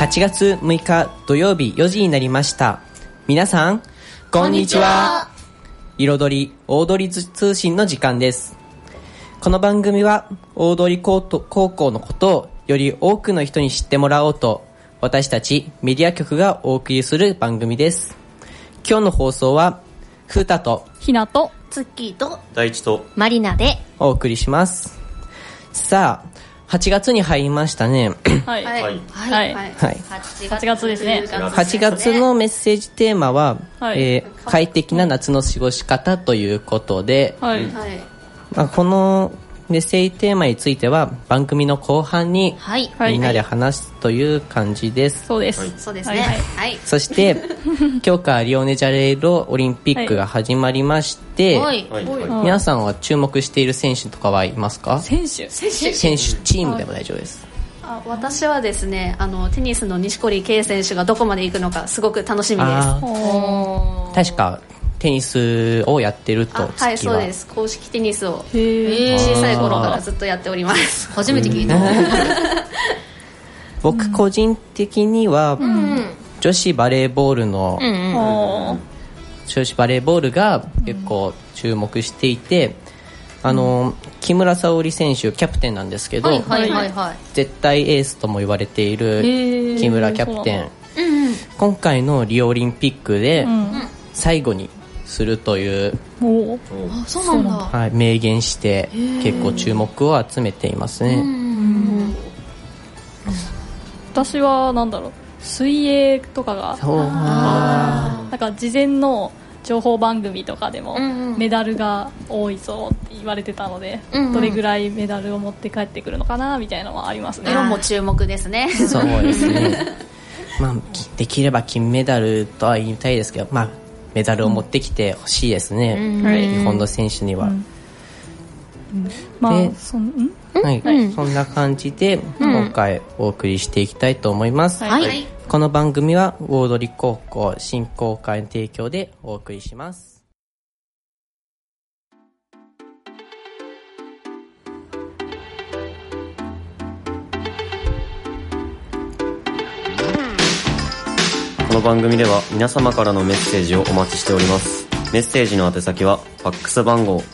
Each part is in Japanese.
8月6日土曜日4時になりました。皆さんこんにちは。彩り大鳥通信の時間です。この番組は大鳥高校のことをより多くの人に知ってもらおうと、私たちメディア局がお送りする番組です。今日の放送はふうたとひなとツッキーと大地とマリナでお送りします。さあ8月に入りましたね。 はいはいはい 8 月ですね。 8月のメッセージテーマは、快適な夏の過ごし方ということで、このメッセージテーマについては番組の後半にみんなで話すという感じです。 そうです。 そうですね。はい。 そして今日からリオネジャネイロオリンピックが始まりまして、皆さんは注目している選手とかはいますか？ 選手チームでも大丈夫です。 私はですね、テニスの錦織圭選手がどこまで行くのかすごく楽しみです。 確かテニスをやってると。 はい、そうです。公式テニスを小さい頃からずっとやっております。初めて聞いた。 僕個人的には、女子バレーボールの、女子バレーボールが結構注目していて、木村沙織選手キャプテンなんですけど、絶対エースとも言われている木村キャプテン、今回のリオオリンピックで最後にするという、 そうなんだ、 はい、明言して結構注目を集めていますね。 私はなんだろう、水泳とかがなんか事前の情報番組とかでもメダルが多いぞって言われてたので、どれぐらいメダルを持って帰ってくるのかなみたいなのはありますね。 色も注目ですね。 そうですね。できれば金メダルとは言いたいですけど、メダルを持ってきてほしいですね、日本の選手には。そんな感じで今回お送りしていきたいと思います。この番組は大鳥高校振興会の提供でお送りします。 この番組では皆様からのメッセージをお待ちしております。メッセージの宛先はファックス番号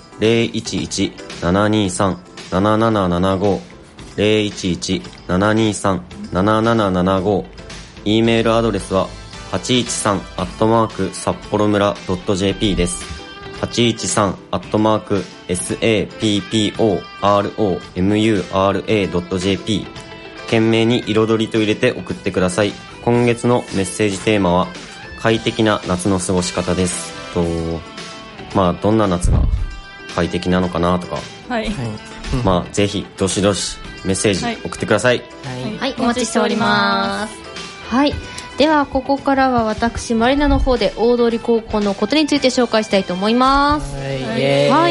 011-723-7775 011-723-7775、 E メールアドレスは813@札幌村.jp です。813@sapporo.mura.jp、 懸命に彩りと入れて送ってください。今月のメッセージテーマは快適な夏の過ごし方です。どんな夏が快適なのかなとか、ぜひどしどしメッセージ送ってください。 お待ちしております。ではここからは私マリナの方で大通高校のことについて紹介したいと思います。ありが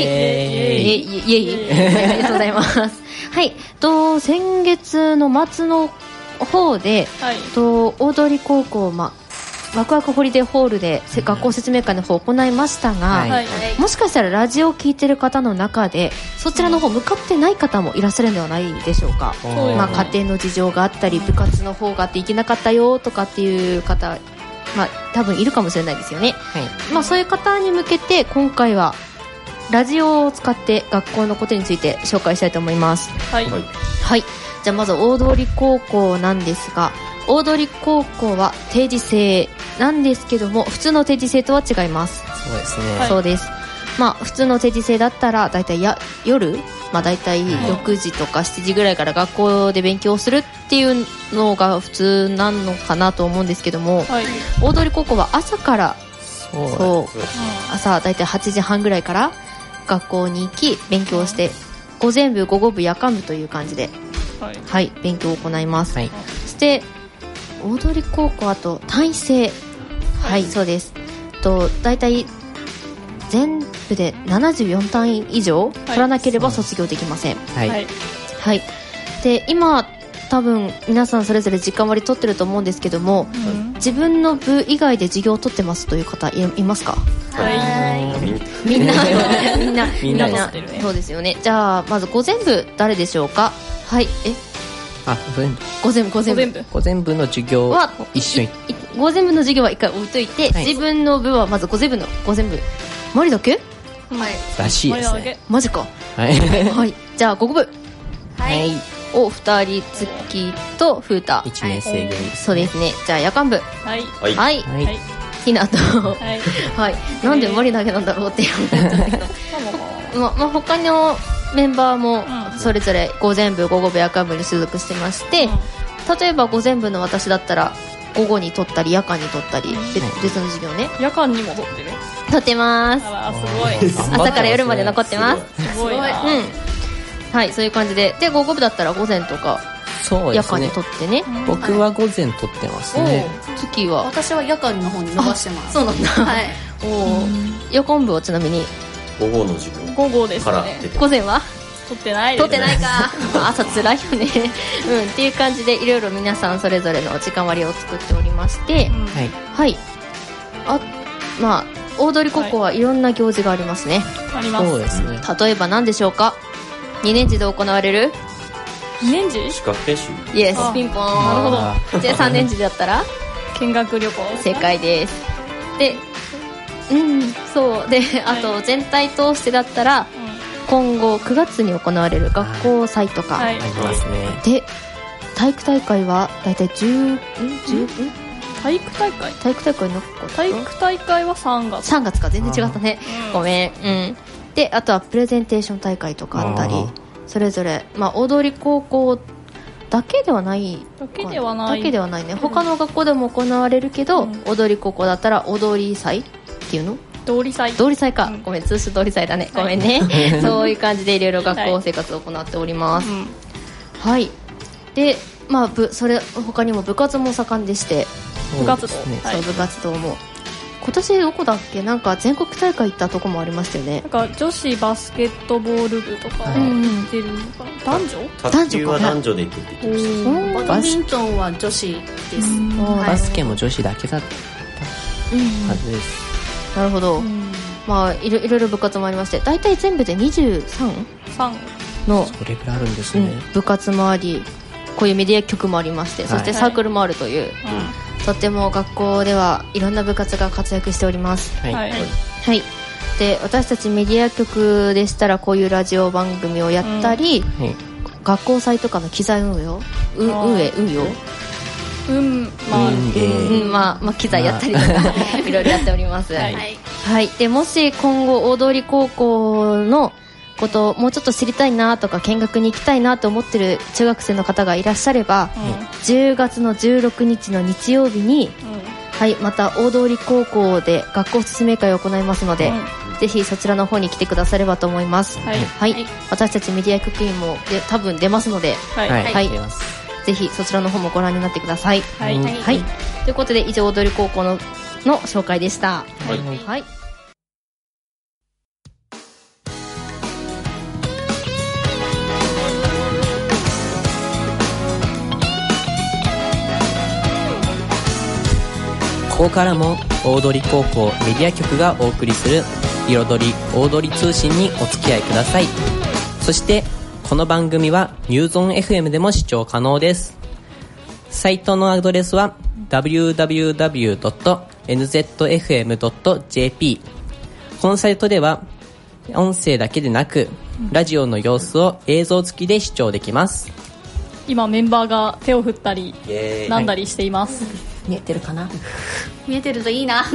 とうございます。先月の末の方で、大通高校ワクワクホリデーホールで学校説明会の方を行いましたが、もしかしたらラジオを聞いてる方の中でそちらの方向かってない方もいらっしゃるんではないでしょうか。家庭の事情があったり部活の方があって行けなかったよとかっていう方、多分いるかもしれないですよね。そういう方に向けて今回はラジオを使って学校のことについて紹介したいと思います。じゃあまず大通高校なんですが、大通高校は定時制なんですけども、普通の定時制とは違います。 そうですね。 そうです。普通の定時制だったらだいたい夜、だいたい6時とか7時ぐらいから学校で勉強するっていうのが普通なのかなと思うんですけども、大通高校は朝から朝だいたい8時半ぐらいから学校に行き勉強して、午前部午後部夜間部という感じで勉強を行います。そして大通高校、あと単位制、そうです。だいたい全部で74単位以上取らなければ卒業できません。で今多分皆さんそれぞれ時間割取ってると思うんですけども、自分の部以外で授業を取ってますという方 いますか？みんなそうですよね。じゃあまず午前部誰でしょうか？ 午前部の授業は一緒に午前部の授業は一回置いといて、自分の部はまず午前部マリだけらしいですね。 マジか。はい、じゃあ午後部を2人月と風太 1年生組、 そうですね。じゃあ夜間部はいひなとはいなんでマリだけなんだろうって思ったんだけど他のメンバーもそれぞれ午前部午後部夜間部に所属してまして、例えば午前部の私だったら午後に取ったり夜間に取ったり、別の授業ね。 夜間にも取ってる？ 取ってます。 すごい。 朝から夜まで残ってます。 すごいな。 はい、そういう感じで。で、午後部だったら午前とか夜間に取ってね。 僕は午前取ってますね。 月は？ 私は夜間の方に伸ばしてます。 そうなんだ。はい。夜間部はちなみに午後の授業。 午後ですね。 午前は？ 取ってないですね。 取ってないか。朝辛いよね。っていう感じでいろいろ皆さんそれぞれの時間割を作っておりまして、はい。まあ大通高校はいろんな行事がありますね。 あります。 そうですね。 例えば何でしょうか。2年次で行われる 2年次資格研修。 イエス、ピンポーン。なるほど。じゃあ3年次だったら見学旅行。 正解です。で、そうで、あと全体通してだったら今後9月に行われる学校祭とかありますね。 で、体育大会はだいたい体育大会の体育大会は3月か。全然違ったね。ごめん。で、あとはプレゼンテーション大会とかあったり、それぞれ大通高校だけではないね。他の学校でも行われるけど、大通高校だったら踊り祭っていうの？ 通り祭か。 ごめん、通称通り祭だね。ごめんね。そういう感じでいろいろ学校生活を行っております。はい。で、それ他にも部活も盛んでして、 部活動、 部活動も今年どこだっけ、なんか全国大会行ったとこもありましたよね。 なんか女子バスケットボール部とか出るのかな。男女？ 卓球は男女で行くって言ってました。バドミントンは女子です。 バスケも女子だけだったはずです。 なるほど。いろいろ部活もありまして、大体全部で23のそれぐらいあるんですね。 部活もあり、こういうメディア局もありまして、そしてサークルもあるという、とっても学校ではいろんな部活が活躍しております。はい。で、私たちメディア局でしたらこういうラジオ番組をやったり、学校祭とかの機材運用、機材やったりとかいろいろやっております。はい。で、もし今後大通高校のことをもうちょっと知りたいなとか見学に行きたいなと思ってる中学生の方がいらっしゃれば、10月の16日の日曜日に、また大通高校で学校説明会を行いますので、ぜひそちらの方に来てくださればと思います。私たちメディア局員も多分出ますので、ぜひそちらの方もご覧になってください。ということで以上大通高校の紹介でした。 ここからも大通高校メディア局がお送りする彩り大通通信にお付き合いください。そしてこの番組はニューゾン FM でも視聴可能です。サイトのアドレスは www.nzfm.jp。 このサイトでは音声だけでなくラジオの様子を映像付きで視聴できます。 今メンバーが手を振ったりなんだりしています。 見えてるかな？ 見えてるといいな。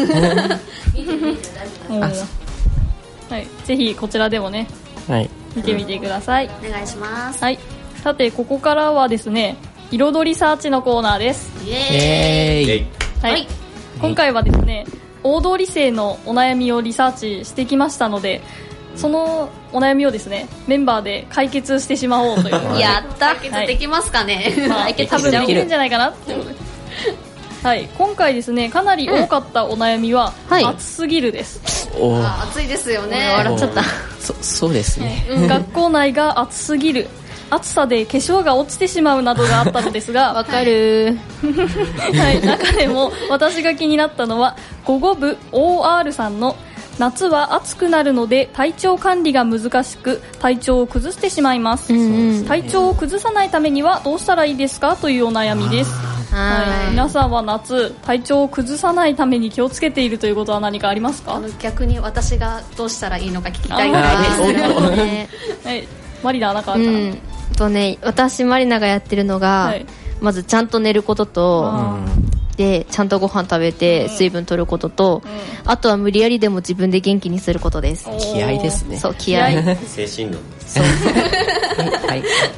ぜひこちらでもね、見てみてください。 お願いします。 さてここからはですね、彩りサーチのコーナーです。 イエーイ。 今回はですね、大通生のお悩みをリサーチしてきましたので、そのお悩みをですね、メンバーで解決してしまおうという。 やった。解決できますかね？ 多分できるんじゃないかなってことで。今回ですね、かなり多かったお悩みは、暑すぎるです。 暑いですよね。 笑っちゃった。 そうですね。 学校内が暑すぎる。暑さで化粧が落ちてしまうなどがあったのですが、 わかる。 中でも私が気になったのは午後部 OR さんの夏は暑くなるので体調管理が難しく体調を崩してしまいます、体調を崩さないためにはどうしたらいいですかというお悩みです。はい、皆さんは夏体調を崩さないために気をつけているということは何かありますか？ 逆に私がどうしたらいいのか聞きたいぐらいですね。はい、マリナなんかあるかな？ 私マリナがやってるのが、はい、まずちゃんと寝ることと、でちゃんとご飯食べて水分取ることと、あとは無理やりでも自分で元気にすることです。 気合ですね。 そう、気合精神論です。 そうはい。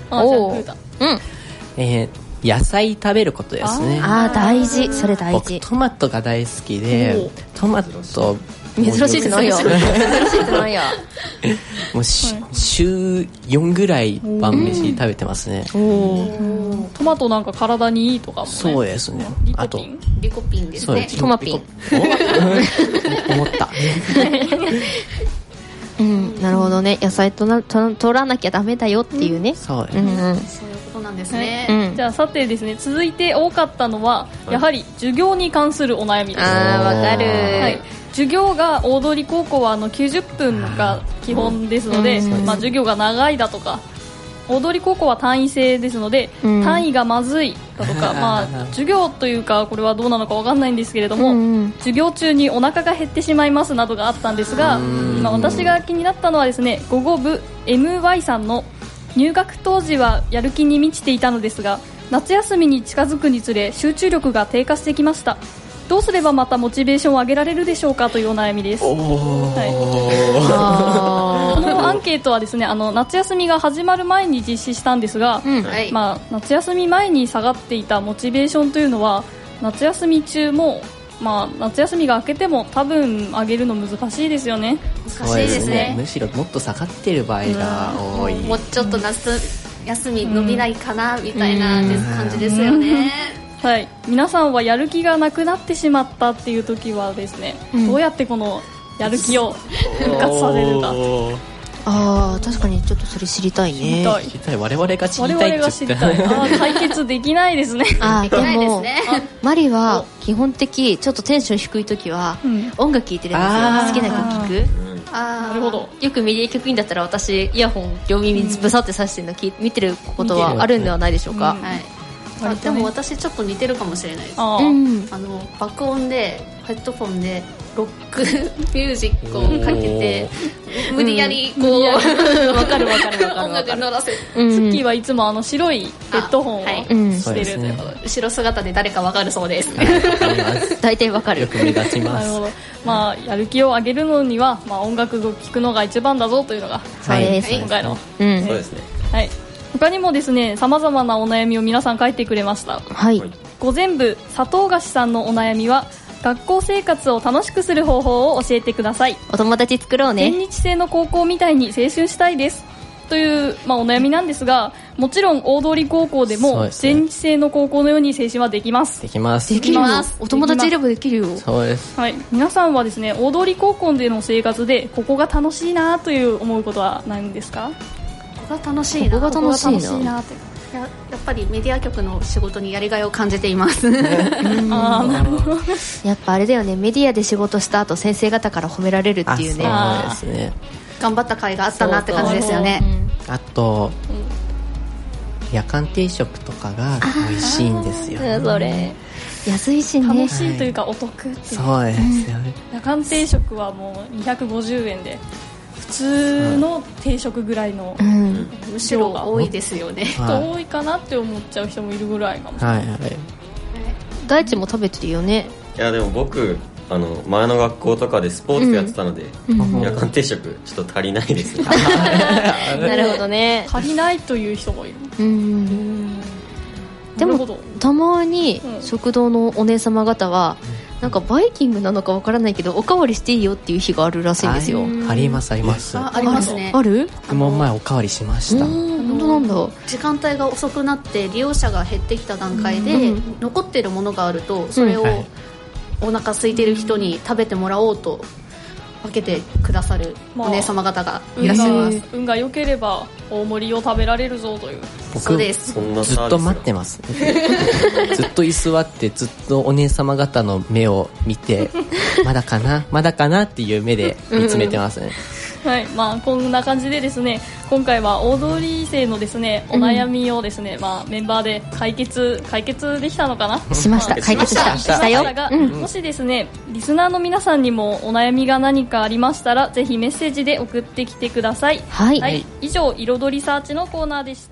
野菜食べることですね。 大事。それ大事。 僕トマトが大好きで、トマト珍しいってないよ。珍しいってないよ。 もう週4ぐらい晩飯食べてますね。 トマトなんか体にいいとかもね。 そうですね。 あとリコピンですね。 トマピン。 思った。 なるほどね。野菜取らなきゃダメだよっていうね。 そういうことなんですね。 じゃあさてですね、続いて多かったのはやはり授業に関するお悩みです。 わかる。はい。 授業が大通高校は90分が基本ですので、授業が長いだとか、大通高校は単位制ですので、単位がまずいだとか、授業というかこれはどうなのか分かんないんですけれども、授業中にお腹が減ってしまいますなどがあったんですが、私が気になったのはですね、午後部 MY さんの入学当時はやる気に満ちていたのですが、夏休みに近づくにつれ集中力が低下してきました。どうすればまたモチベーションを上げられるでしょうかというお悩みです。このアンケートはですね、夏休みが始まる前に実施したんですが、夏休み前に下がっていたモチベーションというのは夏休み中も、夏休みが明けても多分上げるの難しいですよね。 難しいですね。 むしろもっと下がってる場合が多い。 もうちょっと夏休み伸びないかなみたいな感じですよね。 はい、皆さんはやる気がなくなってしまったっていう時はですね、どうやってこのやる気を復活させるか。 確かにちょっとそれ知りたいね。 知りたい。我々が知りたいって言って解決できないですね。 でもマリは基本的ちょっとテンション低い時は音楽聴いてるんですよ。好きな曲聴く。 なるほど。 よくメディア局員だったら私イヤホン両耳にブサって刺してるの見てることはあるんではないでしょうか。 でも私ちょっと似てるかもしれないです。爆音でヘッドフォンでロックミュージックをかけて無理やりこうわかる音楽に乗らせる。 ツッキーはいつも白いヘッドホンをしてるということで、 後ろ姿で誰かわかるそうです。 大体わかる。 よく目立ちます。 なるほど。やる気を上げるのには音楽を聴くのが一番だぞというのが今回の。 そうですね。 はい。他にもですね、様々なお悩みを皆さん書いてくれました。 はい。 午前部佐藤菓子さんのお悩みは、学校生活を楽しくする方法を教えてください。 お友達作ろうね。 全日制の高校みたいに青春したいですという、お悩みなんですが、もちろん大通高校でも全日制の高校のように青春はできます。 できます。 できます。お友達いればできるよ。 そうです。 はい。皆さんはですね、大通高校での生活でここが楽しいなという思うことは何ですか？ ここが楽しいなってやっぱりメディア局の仕事にやりがいを感じています。 なるほど。 やっぱあれだよね、メディアで仕事した後先生方から褒められるっていうね。 そうですね。 頑張った甲斐があったなって感じですよね。 あと夜間定食とかが美味しいんですよ。 それ安いしね。 楽しいというかお得っていう。 そうですよね。 夜間定食はもう250円で普通の定食ぐらいの、 むしろ多いですよね。 多いかなって思っちゃう人もいるぐらいかもしれない。 大地も食べてるよね。 いやでも僕前の学校とかでスポーツやってたので、夜間定食ちょっと足りないですね。 なるほどね。 足りないという人もいる。 でもたまに食堂のお姉様方はなんかバイキングなのかわからないけどおかわりしていいよっていう日があるらしいんですよ。 ありますあります。 ありますね。 ある？ 僕も前おかわりしました。 本当なんだ。 時間帯が遅くなって利用者が減ってきた段階で残ってるものがあるとそれをお腹空いてる人に食べてもらおうと分けてくださるお姉様方がいらっしゃいます。 運が良ければ大盛りを食べられるぞという。 そうです。 ずっと待ってます。ずっと居座ってずっとお姉様方の目を見てまだかなまだかなっていう目で見つめてますね。 はい、こんな感じでですね、今回はオードリー生のですね、お悩みをですね、メンバーで解決できたのかな、 しました。解決したよ。 もしですね、リスナーの皆さんにもお悩みが何かありましたら、ぜひメッセージで送ってきてください。 はい、 以上、彩りサーチのコーナーでした。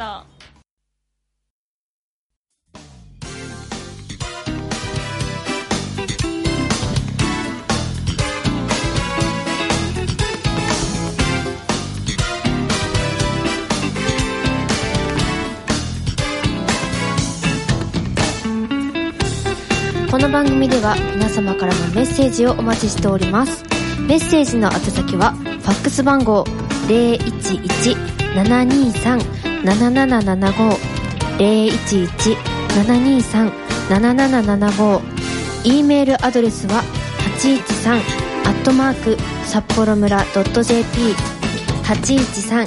この番組では皆様からのメッセージをお待ちしております。メッセージの宛先はファックス番号 011-723-7775 011-723-7775、 E メールアドレスは 813 札幌村 .jp 813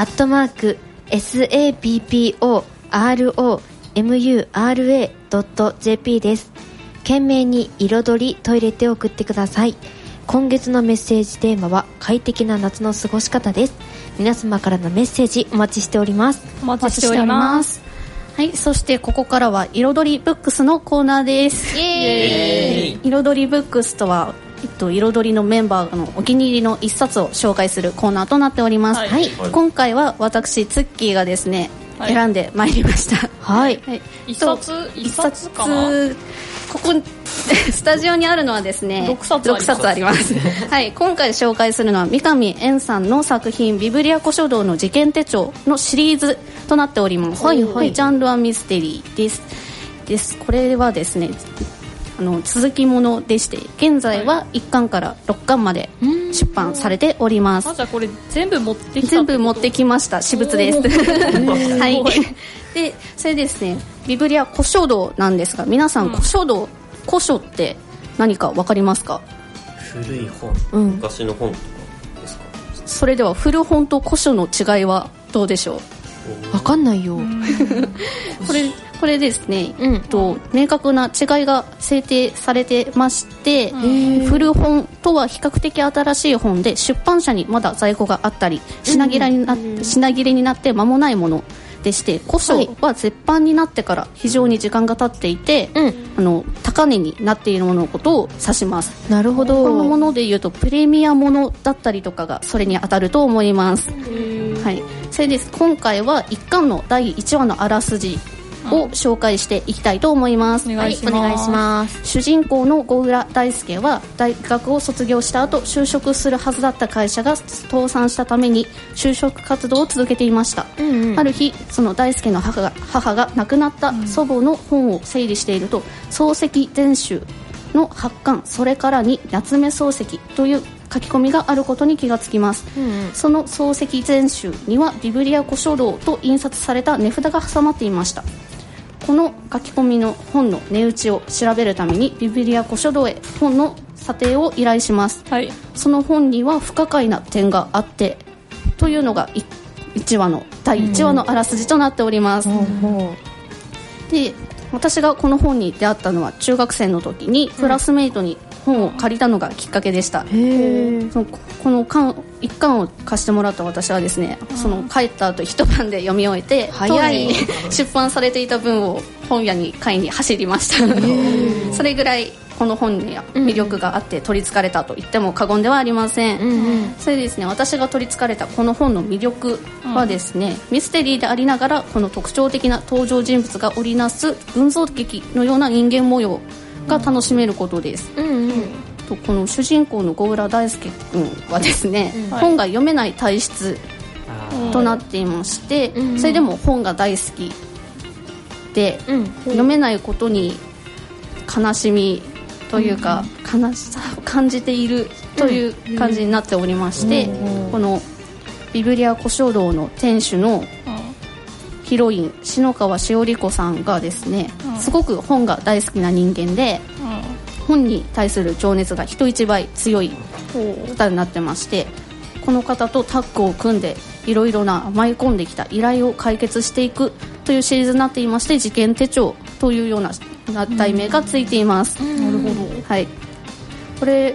SAPPOROMURA.jp です。懸命に彩りと入れて送ってください。今月のメッセージテーマは快適な夏の過ごし方です。皆様からのメッセージお待ちしております。 お待ちしております。 はい、そしてここからは彩りブックスのコーナーです。イエーイ。彩りブックスとは、彩りのメンバーのお気に入りの一冊を紹介するコーナーとなっております。はい、今回は私ツッキーがですね、選んでまいりました。 はい。一冊かな。 ここスタジオにあるのはですね6冊あります。はい、今回紹介するのは三上円さんの作品ビブリア古書道の事件手帳のシリーズとなっております。はいはい、ジャンルはミステリーです。これはですね続きものでして、現在は1巻から6巻まで出版されております。 じゃあこれ全部持ってきました。私物です。はい。で、それですね、ビブリア古書道なんですが、皆さん古書道、古書って何か分かりますか？ 古い本、昔の本とかですか？ それでは古本と古書の違いはどうでしょう？分かんないよ。 これですね、明確な違いが制定されてまして、古本とは比較的新しい本で、出版社にまだ在庫があったり品切れになって間もないものでして、古書は絶版になってから非常に時間が経っていて、高値になっているもののことを指します。 なるほど。 このものでいうとプレミアものだったりとかがそれに当たると思います。はい、それです。今回は1巻の第1話のあらすじを紹介していきたいと思います。 お願いします。 主人公の小倉大輔は大学を卒業した後、就職するはずだった会社が倒産したために就職活動を続けていました。ある日、その大輔の母が亡くなった祖母の本を整理していると、漱石全集の8巻、それからに夏目漱石という書き込みがあることに気がつきます。その漱石全集にはビブリア古書道と印刷された値札が挟まっていました。この書き込みの本の値打ちを調べるためにビブリア古書道へ本の査定を依頼します。はい、その本には不可解な点があってというのが第1話のあらすじとなっております。で、私がこの本に出会ったのは中学生の時にクラスメイトに本を借りたのがきっかけでした。この1巻を貸してもらった私はですね、その帰った後一晩で読み終えて、 早い。 出版されていた分を本屋に買いに走りました。それぐらいこの本には魅力があって取りつかれたと言っても過言ではありません。それでですね、私が取りつかれたこの本の魅力はですね、ミステリーでありながらこの特徴的な登場人物が織りなす群像劇のような人間模様が楽しめることです。この主人公の小倉大輔君はですね、本が読めない体質となっていまして、それでも本が大好きで、読めないことに悲しみというか、悲しさを感じているという感じになっておりまして、このビブリア古書道の店主のヒロイン篠川しおり子さんがですね、すごく本が大好きな人間で、本に対する情熱が人一倍強い方になってまして、この方とタッグを組んでいろいろな舞い込んできた依頼を解決していくというシリーズになっていまして、事件手帳というような題名がついています。なるほど。はい、これ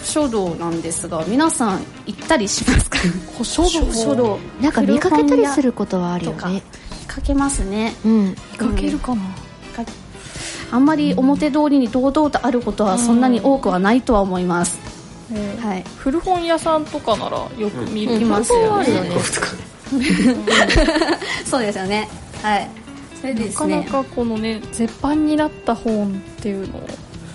書道なんですが、皆さん行ったりしますか？ 書道なんか見かけたりすることはあるよね。 見かけますね。 見かけるかな。 あんまり表通りに堂々とあることはそんなに多くはないとは思います。はい、 古本屋さんとかならよく見ますよね。 そうですよね。 はい。それでですね、 なかなかこのね、絶版になった本っていうのを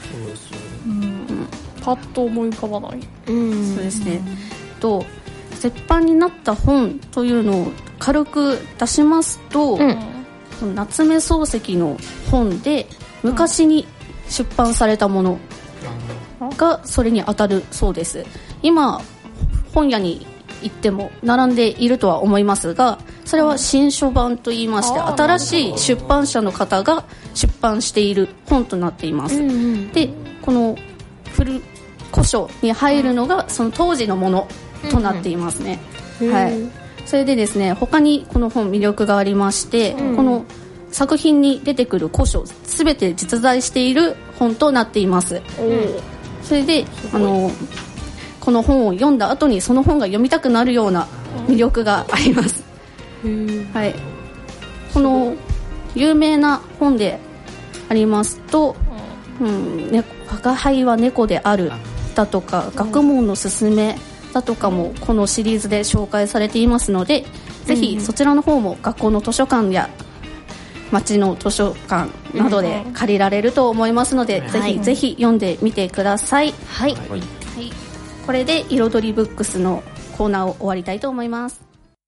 パッと思い浮かばない。 そうですね。絶版になった本というのを軽く出しますと、夏目漱石の本で昔に出版されたものがそれに当たるそうです。今本屋に行っても並んでいるとは思いますが、それは新書版といいまして、新しい出版社の方が出版している本となっています。で、この古書に入るのがその当時のものとなっていますね。はい。それでですね、他にこの本魅力がありまして、この作品に出てくる古書すべて実在している本となっています。それでこの本を読んだ後にその本が読みたくなるような魅力があります。はい。この有名な本でありますと、吾輩は猫であるだとか、学問のすすめだとかもこのシリーズで紹介されていますので、ぜひそちらの方も学校の図書館や町の図書館などで借りられると思いますので、ぜひ読んでみてください。はい、これで彩りブックスのコーナーを終わりたいと思います。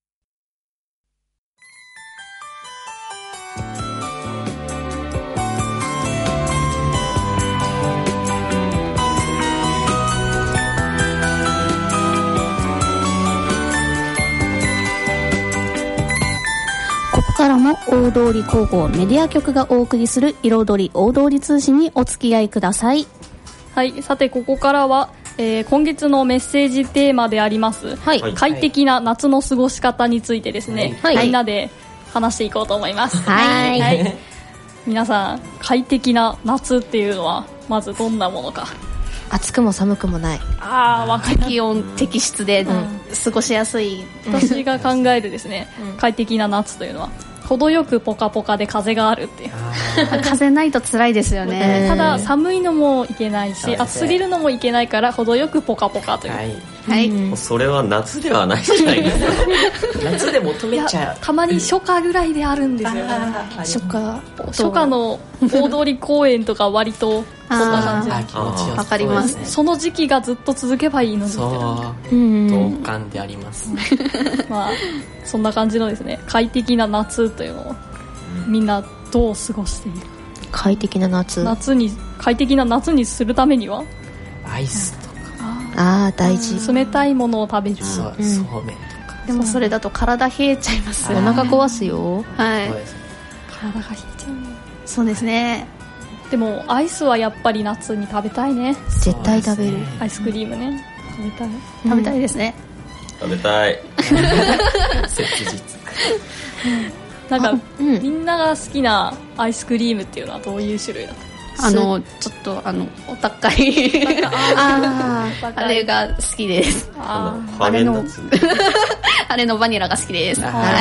ここからも大通高校メディア局がお送りする彩り大通通信にお付き合いください。 はい、さてここからは、今月のメッセージテーマであります、快適な夏の過ごし方についてですね、みんなで話していこうと思います。皆さん、快適な夏っていうのはまずどんなものか。 暑くも寒くもない。 気温適湿で過ごしやすい。 私が考えるですね、快適な夏というのは程よくポカポカで風があるっていう。 風ないと辛いですよね。 ただ寒いのもいけないし、暑すぎるのもいけないから、程よくポカポカという。 それは夏ではないじゃないですか。 夏で求めちゃう。 たまに初夏ぐらいであるんですよ。初夏の大通公園とか割とそんな感じ。 気持ちよさ。 わかります。 その時期がずっと続けばいいのに。 同感であります。 まあそんな感じのですね、快適な夏というのをみんなどう過ごしている？ 快適な夏。 快適な夏にするためにはアイスとか。 大事。 冷たいものを食べる。 そうめんとか。 でもそれだと体冷えちゃいます。 お腹壊すよ。 体が冷えちゃう。 そうですね。 でもアイスはやっぱり夏に食べたいね。 絶対食べる。 アイスクリームね、 食べたいですね。 食べたい。 切実。 なんかみんなが好きなアイスクリームっていうのはどういう種類だった？ ちょっとお高いあれが好きです。 あれのバニラが好きです。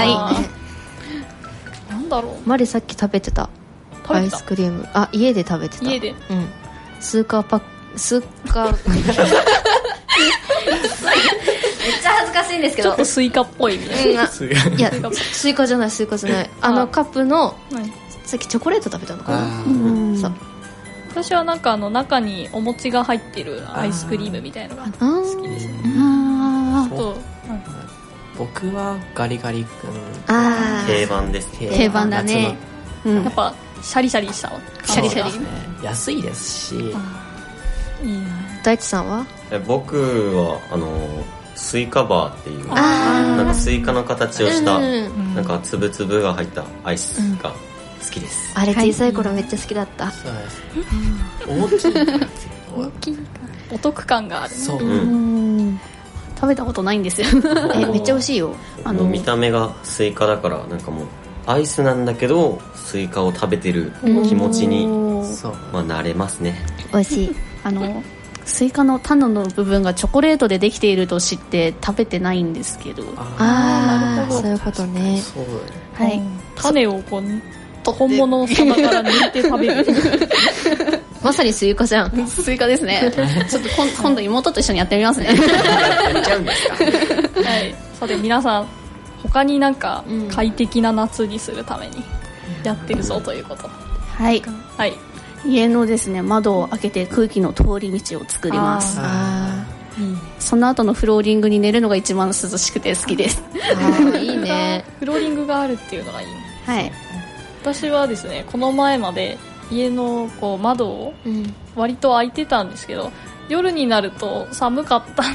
なんだろう。 マリさっき食べてたアイスクリーム。家で食べてた。 家で。 スーカーめっちゃ恥ずかしいんですけど。 ちょっとスイカっぽいみたいな。 いや、スイカじゃない。カップのさっきチョコレート食べたのかな。そう。 私はなんか中にお餅が入ってるアイスクリームみたいなのが好きですね。 僕はガリガリ君。 定番です。 定番だね。 やっぱシャリシャリしたシャリシャリ。 安いですし。いいね。 大地さんは？ 僕はスイカバーっていうなんかスイカの形をしたなんか粒々が入ったアイスが好きです。 あれ小さい頃めっちゃ好きだった。 そうです。 大きいお得感がある。 そう。 食べたことないんですよ。 めっちゃ美味しいよ。 見た目がスイカだからなんかもうアイスなんだけどスイカを食べてる気持ちに慣れますね。 美味しい。 スイカの種の部分がチョコレートでできていると知って食べてないんですけど。 なるほど、そういうことね。 はい、 種をこう本物のサバから抜いて食べるまさにスイカじゃん。 スイカですね。ちょっと今度妹と一緒にやってみますね。 やっちゃうんですか。 はい、さて皆さん他になんか快適な夏にするためにやってるぞということ。 はい、 はい、 家のですね窓を開けて空気の通り道を作ります。その後のフローリングに寝るのが一番涼しくて好きです。 いいね。 フローリングがあるっていうのがいいね。 はい、 私はですねこの前まで家のこう窓を割と開いてたんですけど、夜になると寒かった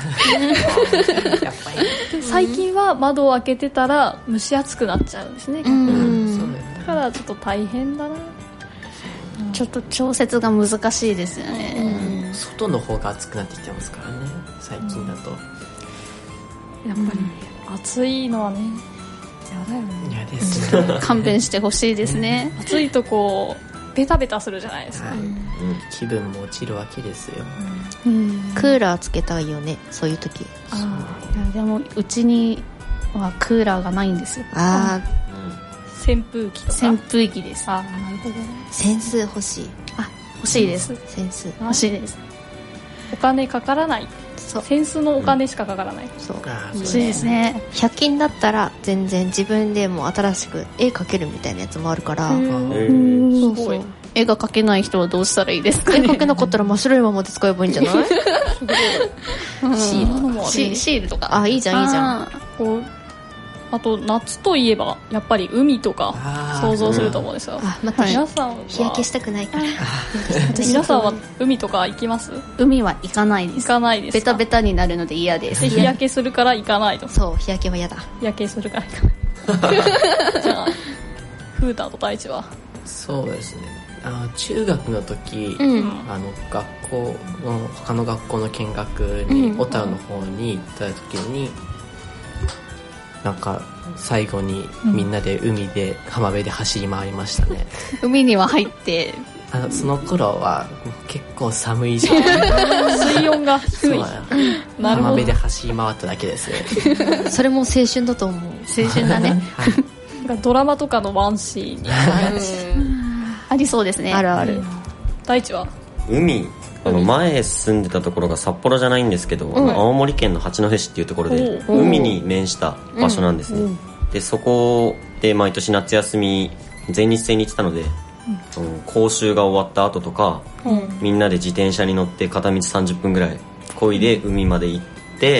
最近は窓を開けてたら蒸し暑くなっちゃうんですね。だからちょっと大変だな。 ちょっと調節が難しいですよね。 外の方が暑くなってきてますからね最近だと。 やっぱり暑いのはね嫌だよね。 嫌ですね。 勘弁してほしいですね。 暑いとこうベタベタするじゃないですか。 気分も落ちるわけですよ。 クーラーつけたいよねそういう時。 でもうちにはクーラーがないんですよ。 扇風機とか。 扇風機です。 なるほどね。 扇子欲しい。 欲しいです。 扇子欲しいです。 お金かからない。扇子のお金しかかからない。 そう欲しいですね。 100均だったら全然自分でも新しく絵描けるみたいなやつもあるから。 すごい。 絵が描けない人はどうしたらいいですかね。 絵描けなかったら真っ白いままで使えばいいんじゃない？ シールとか。 いいじゃんいいじゃん。 あと夏といえばやっぱり海とか想像すると思うんですよ。 待って、 皆さんは日焼けしたくないから。 皆さんは海とか行きます？ 海は行かないです。 行かないです。 ベタベタになるので嫌です。 日焼けするから行かないと。 そう、日焼けは嫌だ。 日焼けするから行かない。じゃあフーターと大地は？ そうですね。中学の時、学校の他の学校の見学に小樽の方に行った時に、なんか最後にみんなで海で浜辺で走り回りましたね。 海には入ってその頃は結構寒いじゃん。 水温が低い。 浜辺で走り回っただけですね。 それも青春だと思う。 青春だね。 ドラマとかのワンシーンにありそうですね。 あるある。 大地は？ 海前住んでたところが札幌じゃないんですけど、青森県の八戸市っていうところで海に面した場所なんですね。でそこで毎年夏休み全日制に行ってたので、講習が終わった後とか、みんなで自転車に乗って片道30分ぐらい漕いで海まで行って、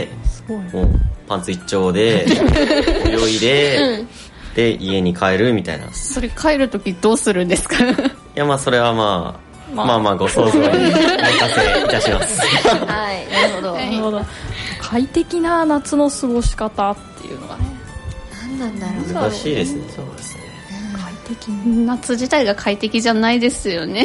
もうパンツ一丁で泳いで、で家に帰るみたいな。 それ帰る時どうするんですか？いやそれはまあご想像にお任せいたします。 はい、なるほど。 なるほど。快適な夏の過ごし方っていうのがね。 何なんだろう。 難しいですね。 そうですね。 快適。 夏自体が快適じゃないですよね。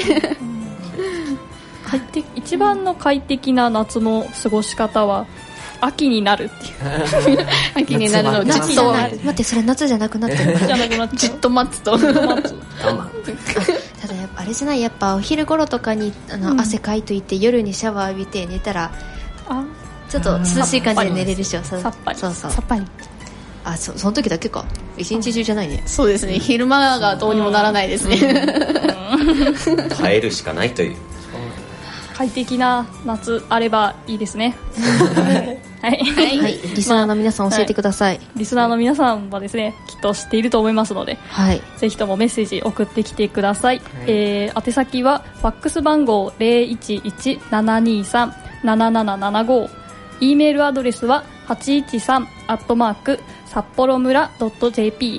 一番の快適な夏の過ごし方は秋になるっていう。 秋になるのをじっと待って、それ夏じゃなくなってる。 じゃなくなっじっと待つと。 ただやっぱあれじゃない、やっぱお昼頃とかに汗かいといて夜にシャワー浴びて寝たらちょっと涼しい感じで寝れるでしょ。 さっぱり。 そうさっぱり。 その時だけか。一日中じゃないね。 そうですね。昼間がどうにもならないですね。 耐えるしかないという。 快適な夏あればいいですね。はい、 リスナーの皆さん教えてください。 リスナーの皆さんはですねきっと知っていると思いますので、ぜひともメッセージ送ってきてください。宛先はファックス番号 011-723-7775、 E メールアドレスは813札幌村 .jp、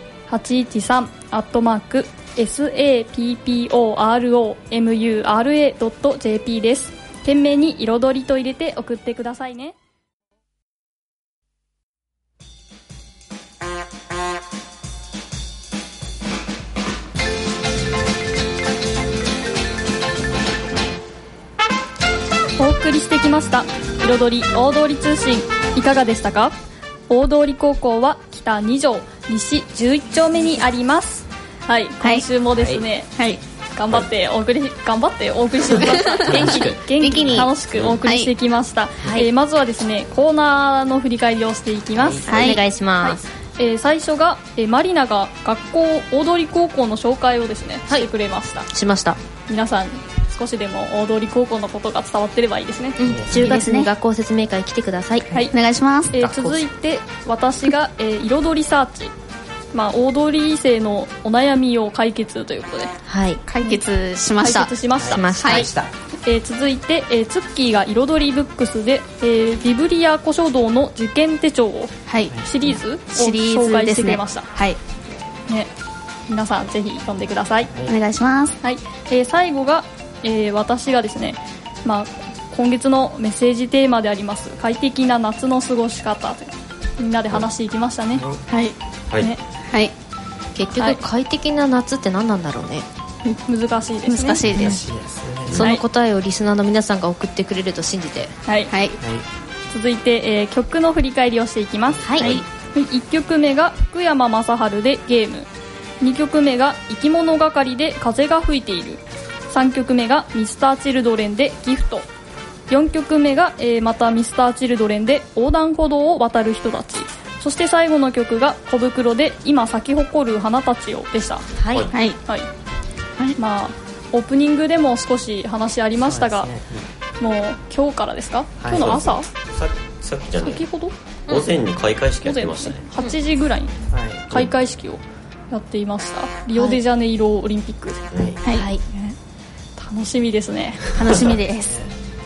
813SAPPOROMURA.jp です。懸命に彩りと入れて送ってくださいね。お送りしてきました彩り大通り通信、いかがでしたか？大通高校は北2条西11丁目にあります。はい、今週もですね、 頑張ってお送りしてきました元気に楽しくお送りしてきました、まずはですねコーナーの振り返りをしていきます。 お願いします。 最初が、マリナが学校大通高校の紹介をですね、してくれました。 しました。 皆さん少しでも大通高校のことが伝わってればいいですね。 10月に学校説明会来てください。 はい、お願いします。 続いて私が、彩りサーチ、大通生のお悩みを解決ということで、 解決しました。 続いて、ツッキーが彩りブックスで、ビブリア古書道の受験手帳を、シリーズを紹介してくれました。皆さんぜひ読んでください。 お願いします。 最後が、私がですね、今月のメッセージテーマであります快適な夏の過ごし方というみんなで話していきましたね。 結局快適な夏って何なんだろうね。 難しいですね。 難しいです。 その答えをリスナーの皆さんが送ってくれると信じて。 続いて、曲の振り返りをしていきます。1曲目が福山雅治でゲーム、2曲目が生き物係で風が吹いている、3曲目が Mr.Children でギフト、4曲目が、また Mr.Children で横断歩道を渡る人たち、そして最後の曲が小袋で今咲き誇る花たちをでした。オープニングでも少し話ありましたが、もう今日からですか、今日の朝、 さっきじゃない、 先ほど午前に開会式やってましたね。 8時ぐらいに開会式をやっていました。リオデジャネイロオリンピックで、楽しみですね。 楽しみです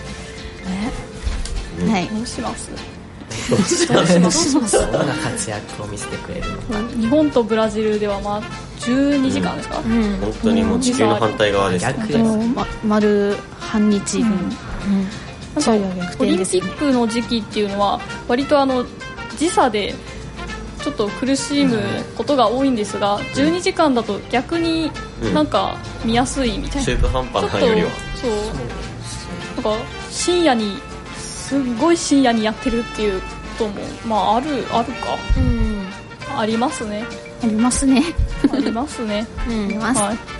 どうしますどんな活躍を見せてくれるのか。 日本とブラジルでは12時間ですか、 本当にもう地球の反対側です。 丸半日分、 オリンピックの時期っていうのは割と時差でちょっと苦しむことが多いんですが、12時間だと逆になんか見やすいみたいな、 中途半端なよりはなんか深夜にすごい深夜にやってるっていうこともあるか、ありますね。 ありますね。 ありますね。 あります。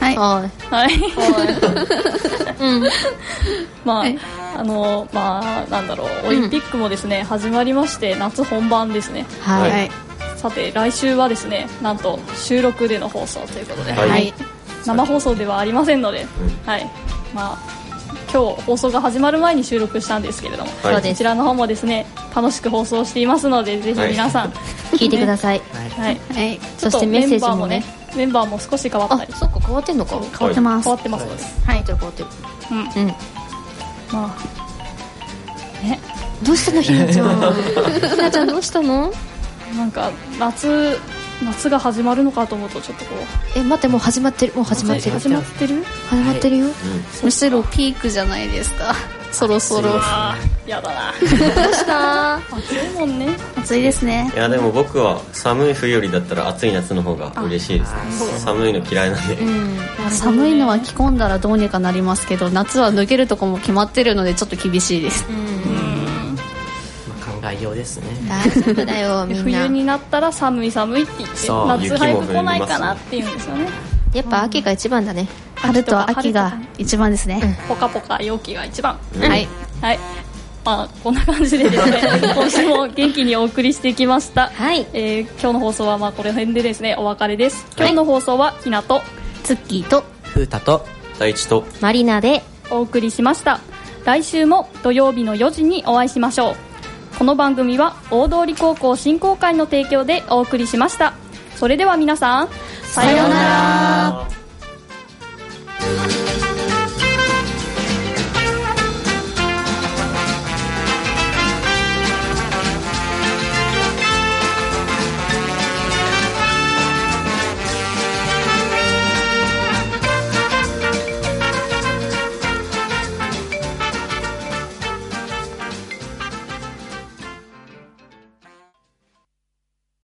なんだろう、オリンピックもですね、始まりまして夏本番ですね。さて来週はですね、なんと収録での放送ということで、生放送ではありませんので、今日放送が始まる前に収録したんですけれども、こちらの方もですね楽しく放送していますので、ぜひ皆さん聞いてください。そしてメッセージもね、 メンバーも少し変わったり。 そっか、変わってんのか。 変わってますので、 変わってる。どうしたのひなちゃん。ひなちゃんどうしたの。 なんか夏が始まるのかと思うとちょっとこう、 待って、もう始まってる。始まってるよ。 むしろピークじゃないですか。そろそろ。 やだな。 どうした。 暑いもんね。 暑いですね。 いやでも僕は寒い冬よりだったら暑い夏の方が嬉しいですね。寒いの嫌いなんで。 寒いのは着込んだらどうにかなりますけど、夏は脱げるとこも決まってるのでちょっと厳しいです。 考えようですね。 大丈夫だよみんな。 冬になったら寒いって言って、夏早く来ないかなって言うんですよね。 やっぱ秋が一番だね。 春と秋が一番ですね。 ポカポカ陽気が一番。こんな感じでですね、今週も元気にお送りしてきました。今日の放送はこの辺でですね、お別れです。今日の放送はひなとツッキーとふうたと大地とマリナでお送りしました。来週も土曜日の4時にお会いしましょう。この番組は大通高校振興会の提供でお送りしました。それでは皆さん、さようなら。